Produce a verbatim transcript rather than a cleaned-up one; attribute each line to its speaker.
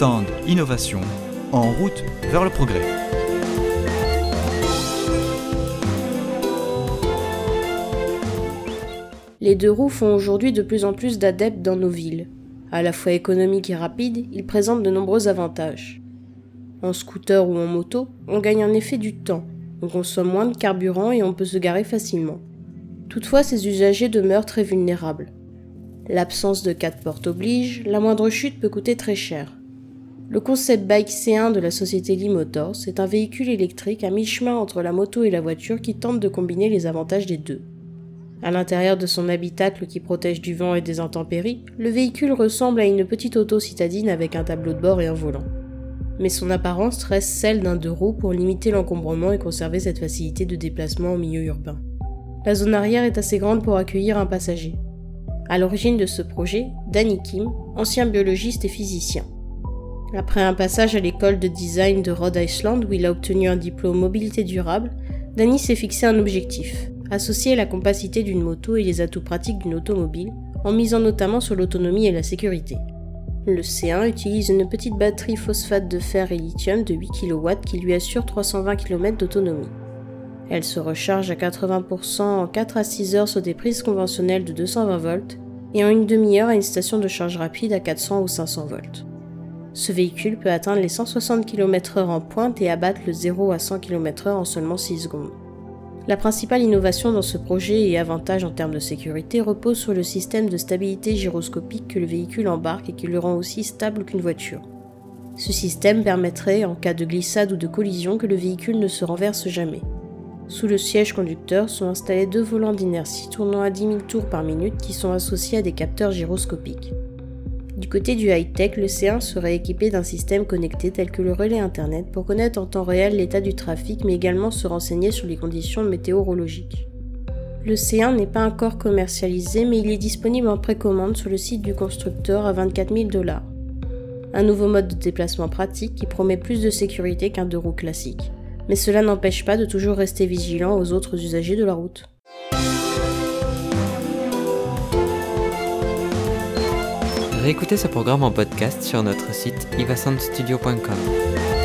Speaker 1: stand Innovation, en route vers le progrès.
Speaker 2: Les deux roues font aujourd'hui de plus en plus d'adeptes dans nos villes. À la fois économiques et rapides, ils présentent de nombreux avantages. En scooter ou en moto, on gagne en effet du temps, on consomme moins de carburant et on peut se garer facilement. Toutefois, ces usagers demeurent très vulnérables. L'absence de quatre portes oblige, la moindre chute peut coûter très cher. Le concept bike C un de la société Li Motors est un véhicule électrique à mi-chemin entre la moto et la voiture qui tente de combiner les avantages des deux. À l'intérieur de son habitacle qui protège du vent et des intempéries, le véhicule ressemble à une petite auto citadine avec un tableau de bord et un volant. Mais son apparence reste celle d'un deux roues pour limiter l'encombrement et conserver cette facilité de déplacement en milieu urbain. La zone arrière est assez grande pour accueillir un passager. À l'origine de ce projet, Danny Kim, ancien biologiste et physicien. Après un passage à l'école de design de Rhode Island où il a obtenu un diplôme mobilité durable, Danny s'est fixé un objectif, associer la compacité d'une moto et les atouts pratiques d'une automobile, en misant notamment sur l'autonomie et la sécurité. Le C un utilise une petite batterie phosphate de fer et lithium de huit kilowatts qui lui assure trois cent vingt kilomètres d'autonomie. Elle se recharge à quatre-vingts pour cent en quatre à six heures sur des prises conventionnelles de deux cent vingt volts et en une demi-heure à une station de charge rapide à quatre cents ou cinq cents volts. Ce véhicule peut atteindre les cent soixante kilomètres heure en pointe et abattre le zéro à cent kilomètres heure en seulement six secondes. La principale innovation dans ce projet et avantage en termes de sécurité repose sur le système de stabilité gyroscopique que le véhicule embarque et qui le rend aussi stable qu'une voiture. Ce système permettrait, en cas de glissade ou de collision, que le véhicule ne se renverse jamais. Sous le siège conducteur sont installés deux volants d'inertie tournant à dix mille tours par minute qui sont associés à des capteurs gyroscopiques. Du côté du high-tech, le C un serait équipé d'un système connecté tel que le relais internet pour connaître en temps réel l'état du trafic mais également se renseigner sur les conditions météorologiques. Le C un n'est pas encore commercialisé mais il est disponible en précommande sur le site du constructeur à vingt-quatre mille dollars. Un nouveau mode de déplacement pratique qui promet plus de sécurité qu'un deux roues classique. Mais cela n'empêche pas de toujours rester vigilant aux autres usagers de la route.
Speaker 3: Réécoutez ce programme en podcast sur notre site iva sound studio point com.